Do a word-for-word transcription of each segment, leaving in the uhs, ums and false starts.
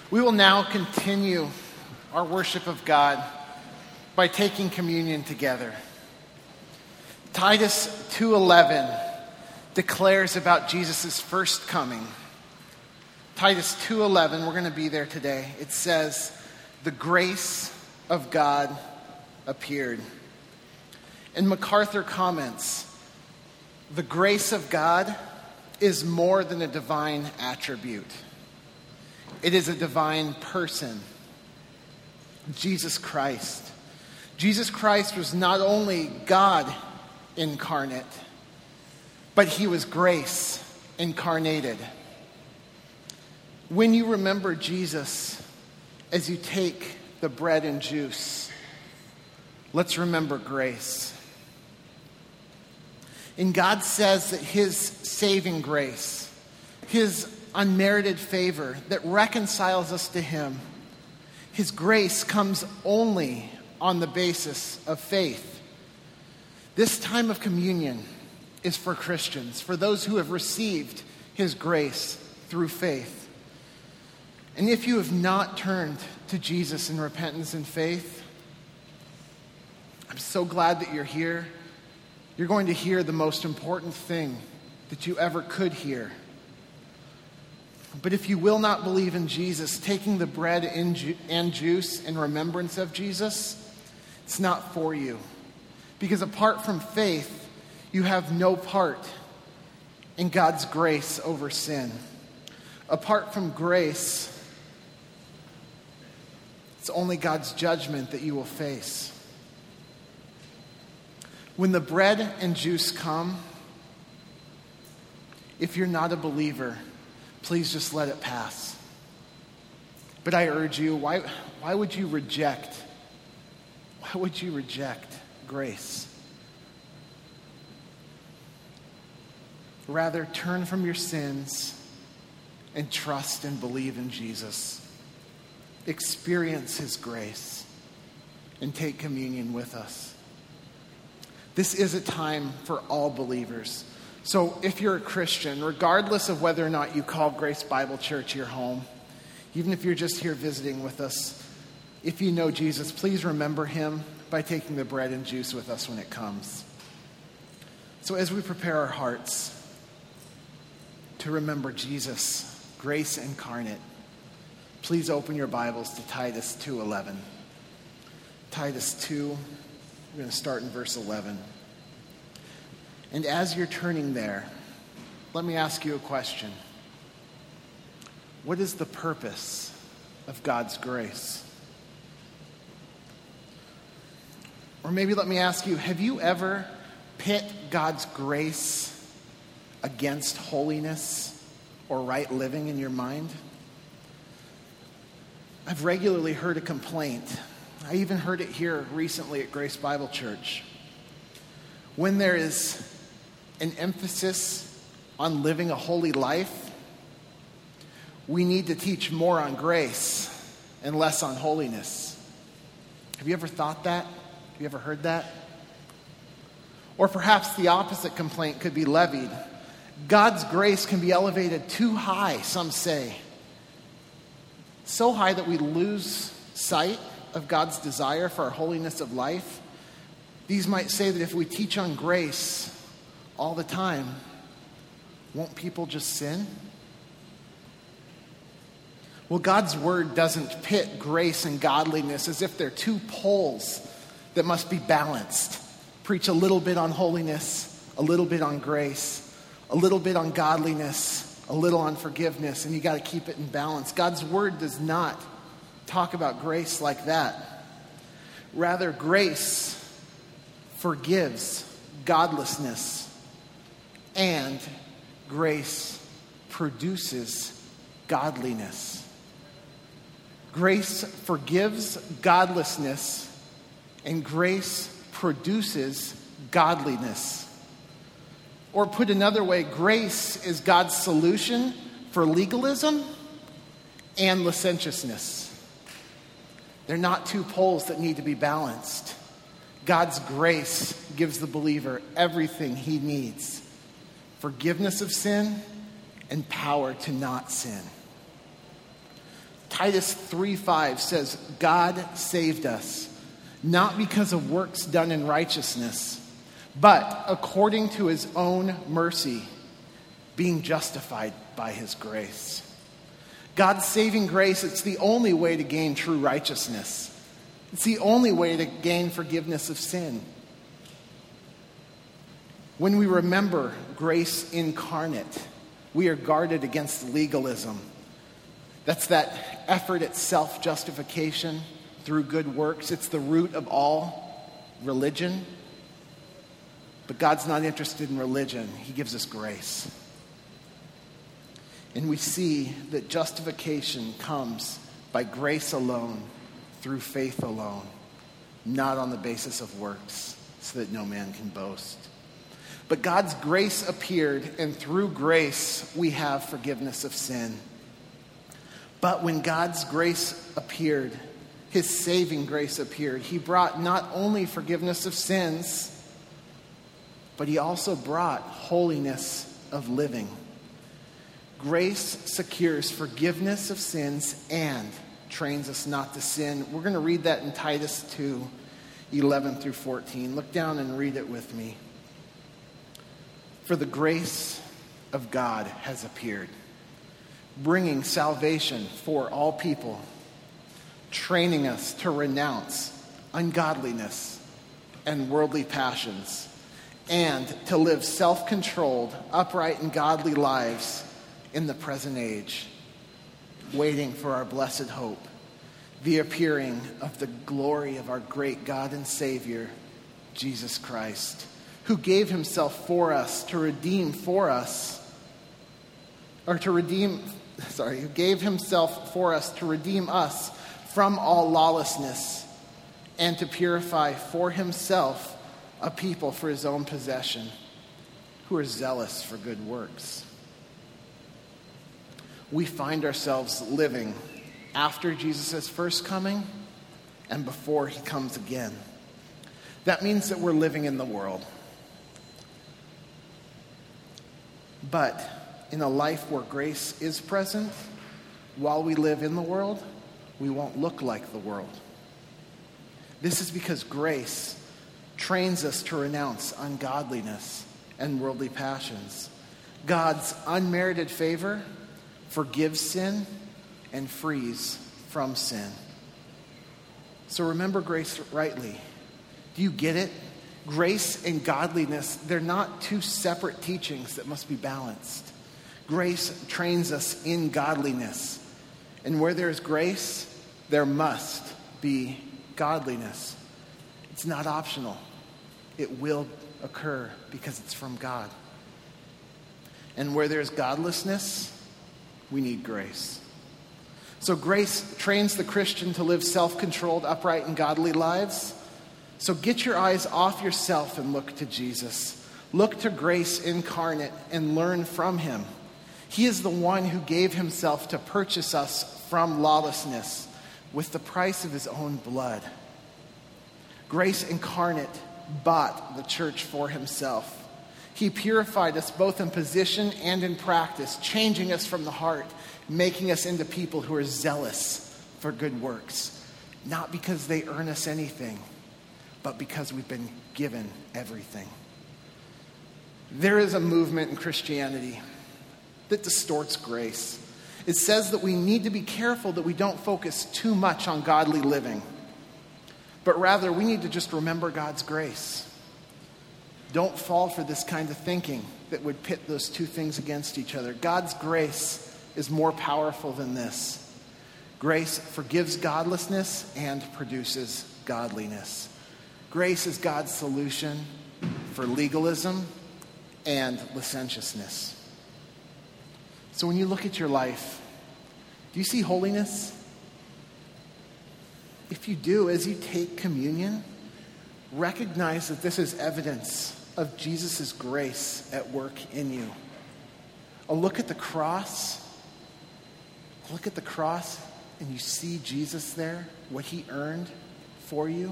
We will now continue our worship of God by taking communion together. Titus two eleven declares about Jesus' first coming. Titus two eleven, we're going to be there today. It says, "The grace of God appeared." And MacArthur comments, "The grace of God is more than a divine attribute. It is a divine person, Jesus Christ. Jesus Christ was not only God incarnate, but he was grace incarnated." When you remember Jesus as you take the bread and juice, let's remember grace. And God says that his saving grace, his unmerited favor that reconciles us to him, his grace comes only on the basis of faith. This time of communion is for Christians, for those who have received his grace through faith. And if you have not turned to Jesus in repentance and faith, I'm so glad that you're here. You're going to hear the most important thing that you ever could hear. But if you will not believe in Jesus, taking the bread and juice in remembrance of Jesus, it's not for you. Because apart from faith, you have no part in God's grace over sin. Apart from grace, it's only God's judgment that you will face. When the bread and juice come, if you're not a believer, please just let it pass. But I urge you, why, why would you reject, why would you reject grace? Rather, turn from your sins and trust and believe in Jesus. Experience his grace and take communion with us. This is a time for all believers. So if you're a Christian, regardless of whether or not you call Grace Bible Church your home, even if you're just here visiting with us, if you know Jesus, please remember him by taking the bread and juice with us when it comes. So as we prepare our hearts to remember Jesus, grace incarnate, please open your Bibles to Titus two eleven. Titus two, we're going to start in verse eleven. And as you're turning there, let me ask you a question. What is the purpose of God's grace? Or maybe let me ask you, have you ever pit God's grace against holiness or right living in your mind? I've regularly heard a complaint. I even heard it here recently at Grace Bible Church. When there is an emphasis on living a holy life, we need to teach more on grace and less on holiness. Have you ever thought that? Have you ever heard that? Or perhaps the opposite complaint could be levied. God's grace can be elevated too high, some say. So high that we lose sight of God's desire for our holiness of life. These might say that if we teach on grace all the time, won't people just sin? Well, God's word doesn't pit grace and godliness as if they're two poles that must be balanced. Preach a little bit on holiness, a little bit on grace, a little bit on godliness, a little on forgiveness, and you got to keep it in balance. God's word does not talk about grace like that. Rather, grace forgives godlessness, and grace produces godliness. Grace forgives godlessness, and grace produces godliness. Or put another way, grace is God's solution for legalism and licentiousness. They're not two poles that need to be balanced. God's grace gives the believer everything he needs: forgiveness of sin and power to not sin. Titus three five says, God saved us, not because of works done in righteousness, but according to his own mercy, being justified by his grace. God's saving grace, it's the only way to gain true righteousness. It's the only way to gain forgiveness of sin. When we remember grace incarnate, we are guarded against legalism. That's that effort at self-justification through good works. It's the root of all religion. But God's not interested in religion. He gives us grace. And we see that justification comes by grace alone, through faith alone, not on the basis of works, so that no man can boast. But God's grace appeared, and through grace we have forgiveness of sin. But when God's grace appeared, his saving grace appeared, he brought not only forgiveness of sins, but he also brought holiness of living. Grace secures forgiveness of sins and trains us not to sin. We're going to read that in Titus two, eleven through fourteen. Look down and read it with me. For the grace of God has appeared, bringing salvation for all people, training us to renounce ungodliness and worldly passions, and to live self-controlled, upright, and godly lives in the present age, waiting for our blessed hope, the appearing of the glory of our great God and Savior, Jesus Christ, who gave himself for us to redeem for us, or to redeem, sorry, who gave himself for us to redeem us from all lawlessness and to purify for himself a people for his own possession, who are zealous for good works. We find ourselves living after Jesus' first coming and before he comes again. That means that we're living in the world. But in a life where grace is present, while we live in the world, we won't look like the world. This is because grace trains us to renounce ungodliness and worldly passions. God's unmerited favor forgives sin and frees from sin. So remember grace rightly. Do you get it? Grace and godliness, they're not two separate teachings that must be balanced. Grace trains us in godliness. And where there's grace, there must be godliness. It's not optional. It will occur because it's from God. And where there's godlessness, we need grace. So grace trains the Christian to live self-controlled, upright, and godly lives. So get your eyes off yourself and look to Jesus. Look to grace incarnate and learn from him. He is the one who gave himself to purchase us from lawlessness with the price of his own blood. Grace incarnate bought the church for himself. He purified us both in position and in practice, changing us from the heart, making us into people who are zealous for good works, not because they earn us anything, but because we've been given everything. There is a movement in Christianity that distorts grace. It says that we need to be careful that we don't focus too much on godly living, but rather we need to just remember God's grace. Don't fall for this kind of thinking that would pit those two things against each other. God's grace is more powerful than this. Grace forgives godlessness and produces godliness. Grace is God's solution for legalism and licentiousness. So when you look at your life, do you see holiness? If you do, as you take communion, recognize that this is evidence of Jesus' grace at work in you. A look at the cross, look at the cross and you see Jesus there, what he earned for you.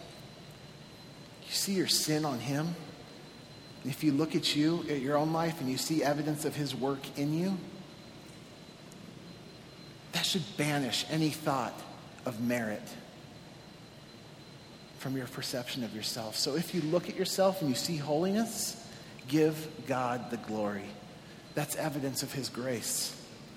You see your sin on him. And if you look at you, at your own life, and you see evidence of his work in you, that should banish any thought of merit from your perception of yourself. So if you look at yourself and you see holiness, give God the glory. That's evidence of his grace.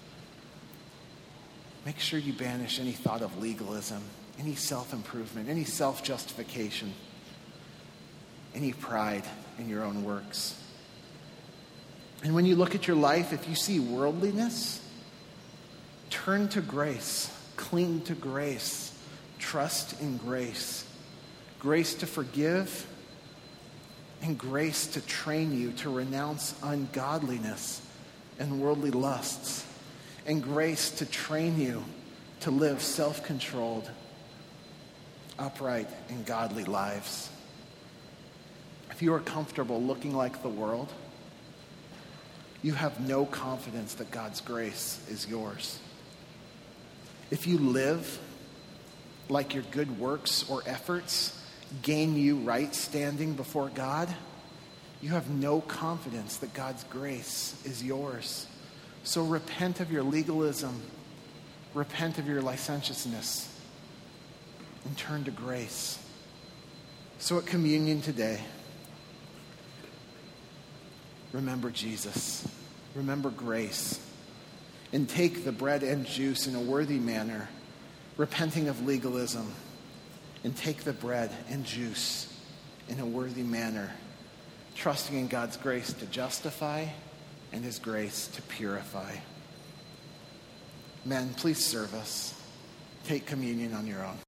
Make sure you banish any thought of legalism, any self-improvement, any self-justification, any pride in your own works. And when you look at your life, if you see worldliness, turn to grace, cling to grace, trust in grace. Grace to forgive and grace to train you to renounce ungodliness and worldly lusts, and grace to train you to live self-controlled, upright, and godly lives. If you are comfortable looking like the world, you have no confidence that God's grace is yours. If you live like your good works or efforts gain you right standing before God, you have no confidence that God's grace is yours. So repent of your legalism, repent of your licentiousness, and turn to grace. So at communion today, remember Jesus, remember grace, and take the bread and juice in a worthy manner, repenting of legalism, and take the bread and juice in a worthy manner, trusting in God's grace to justify and his grace to purify. Men, please serve us. Take communion on your own.